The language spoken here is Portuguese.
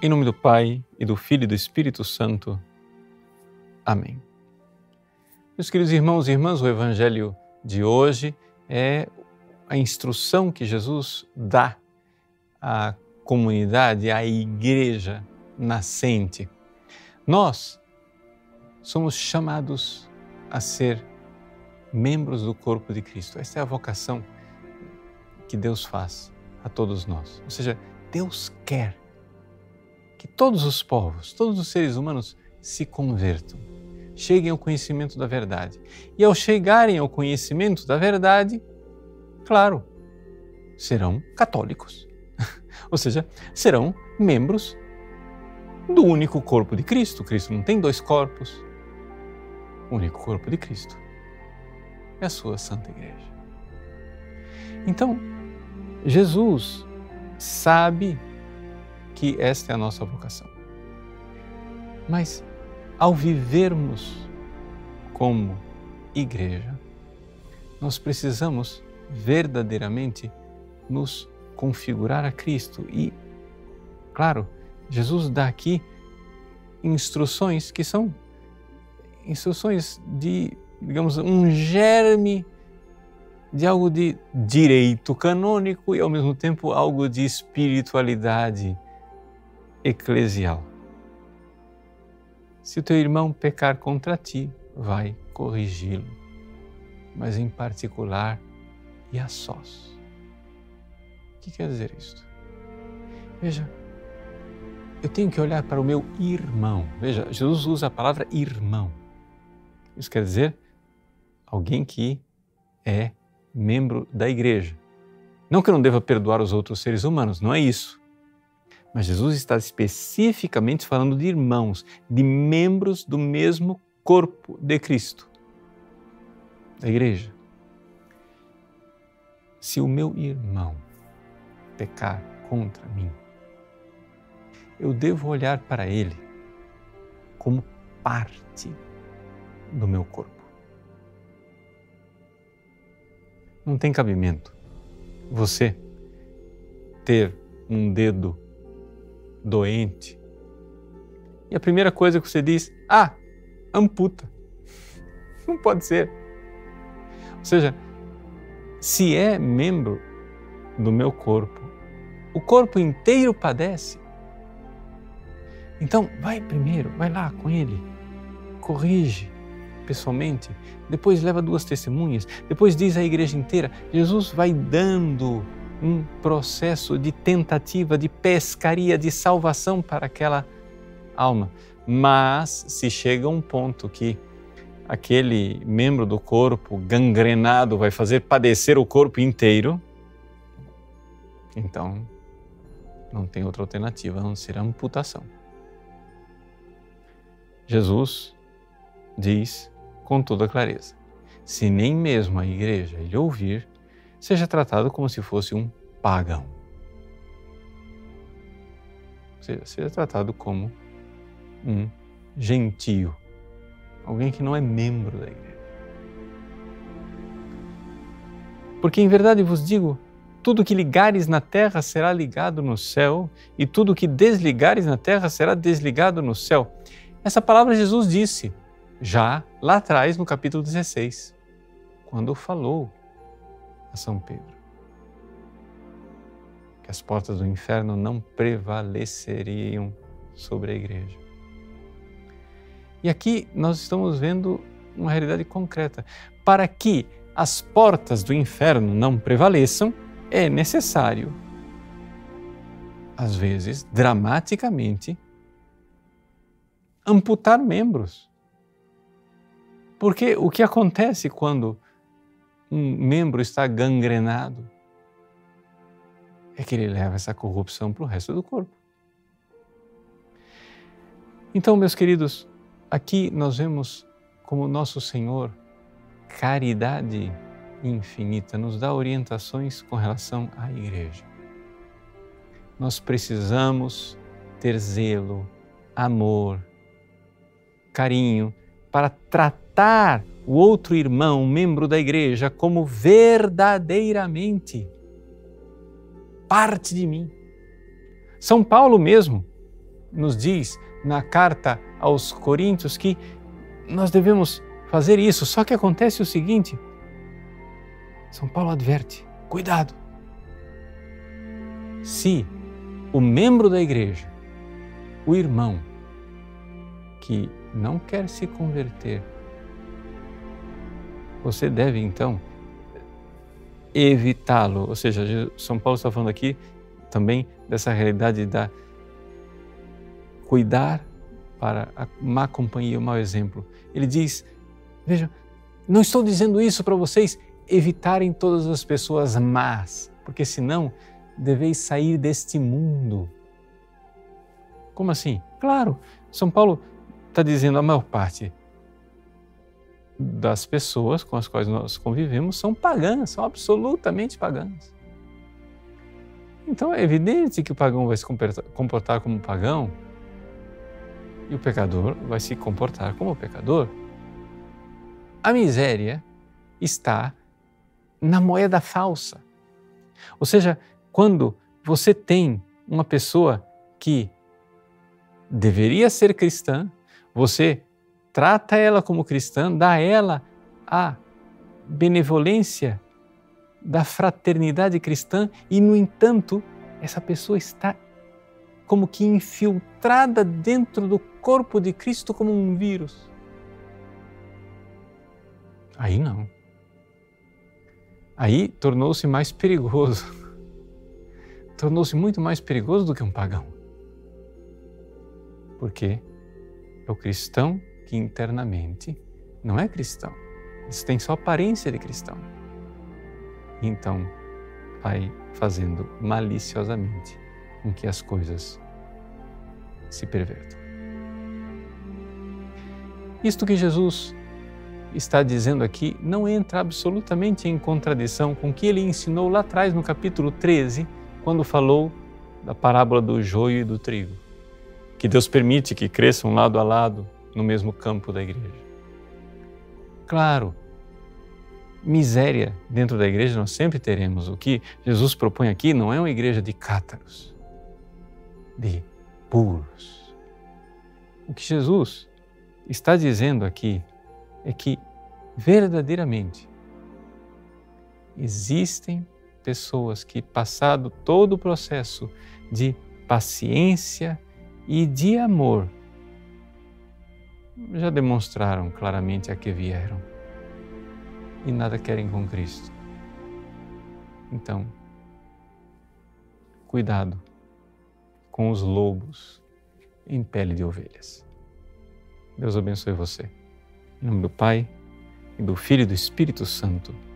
Em nome do Pai, e do Filho e do Espírito Santo. Amém. Meus queridos irmãos e irmãs, o Evangelho de hoje é a instrução que Jesus dá à comunidade, à igreja nascente. Nós somos chamados a ser membros do corpo de Cristo. Essa é a vocação que Deus faz a todos nós. Ou seja, Deus quer que todos os povos, todos os seres humanos se convertam, cheguem ao conhecimento da verdade. E ao chegarem ao conhecimento da verdade, claro, serão católicos. Ou seja, serão membros do único corpo de Cristo. Cristo não tem dois corpos. O único corpo de Cristo é a sua Santa Igreja. Então, Jesus sabe que esta é a nossa vocação. Mas, ao vivermos como igreja, nós precisamos verdadeiramente nos configurar a Cristo. E, claro, Jesus dá aqui instruções que são instruções de, digamos, um germe de algo de direito canônico e, ao mesmo tempo, algo de espiritualidade eclesial. Se o teu irmão pecar contra ti, vai corrigi-lo, mas em particular e a sós. O que quer dizer isto? Veja, eu tenho que olhar para o meu irmão. Veja, Jesus usa a palavra irmão. Isso quer dizer alguém que é membro da igreja. Não que eu não deva perdoar os outros seres humanos, não é isso. Mas Jesus está especificamente falando de irmãos, de membros do mesmo corpo de Cristo, da igreja. Se o meu irmão pecar contra mim, eu devo olhar para ele como parte do meu corpo. Não tem cabimento você ter um dedo doente e a primeira coisa que você diz, amputa. Não pode ser. Ou seja, se é membro do meu corpo, o corpo inteiro padece. Então, vai lá com ele, corrige pessoalmente, depois leva 2 testemunhas, depois diz à igreja inteira. Jesus vai dando um processo de tentativa, de pescaria, de salvação para aquela alma. Mas se chega a um ponto que aquele membro do corpo gangrenado vai fazer padecer o corpo inteiro, então não tem outra alternativa a não ser a amputação. Jesus diz com toda clareza, se nem mesmo a igreja ele ouvir, seja tratado como se fosse um pagão. Ou seja, seja tratado como um gentio, alguém que não é membro da igreja. Porque em verdade vos digo, tudo que ligares na terra será ligado no céu, e tudo que desligares na terra será desligado no céu. Essa palavra Jesus disse já lá atrás no capítulo 16, quando falou a São Pedro que as portas do inferno não prevaleceriam sobre a igreja. E aqui nós estamos vendo uma realidade concreta. Para que as portas do inferno não prevaleçam, é necessário, às vezes, dramaticamente, amputar membros. Porque o que acontece quando um membro está gangrenado é que ele leva essa corrupção para o resto do corpo. Então, meus queridos, aqui nós vemos como nosso Senhor, caridade infinita, nos dá orientações com relação à igreja. Nós precisamos ter zelo, amor, carinho, para tratar o outro irmão, membro da igreja, como verdadeiramente parte de mim. São Paulo mesmo, nos diz na carta aos Coríntios que nós devemos fazer isso. Só que acontece o seguinte, São Paulo adverte, cuidado. Se o membro da igreja, o irmão, que não quer se converter, você deve então evitá-lo. Ou seja, São Paulo está falando aqui também dessa realidade da cuidar para a má companhia, o mau exemplo. Ele diz, veja, não estou dizendo isso para vocês evitarem todas as pessoas más, porque senão deveis sair deste mundo. Como assim? Claro, São Paulo está dizendo a maior parte das pessoas com as quais nós convivemos são pagãs, são absolutamente pagãs. Então é evidente que o pagão vai se comportar como pagão e o pecador vai se comportar como pecador. A miséria está na moeda falsa. Ou seja, quando você tem uma pessoa que deveria ser cristã, você trata ela como cristã, dá a ela a benevolência da fraternidade cristã e, no entanto, essa pessoa está como que infiltrada dentro do corpo de Cristo como um vírus. Aí não. Aí tornou-se mais perigoso. Tornou-se muito mais perigoso do que um pagão. Porque é o cristão que internamente não é cristão. Isso tem só aparência de cristão. Então, vai fazendo maliciosamente com que as coisas se pervertam. Isto que Jesus está dizendo aqui não entra absolutamente em contradição com o que ele ensinou lá atrás no capítulo 13, quando falou da parábola do joio e do trigo, que Deus permite que cresçam lado a lado no mesmo campo da igreja. Claro, miséria dentro da igreja nós sempre teremos. O que Jesus propõe aqui não é uma igreja de cátaros, de puros. O que Jesus está dizendo aqui é que verdadeiramente existem pessoas que, passado todo o processo de paciência e de amor, já demonstraram claramente a que vieram e nada querem com Cristo. Então, cuidado com os lobos em pele de ovelhas. Deus abençoe você. Em nome do Pai, e do Filho e do Espírito Santo.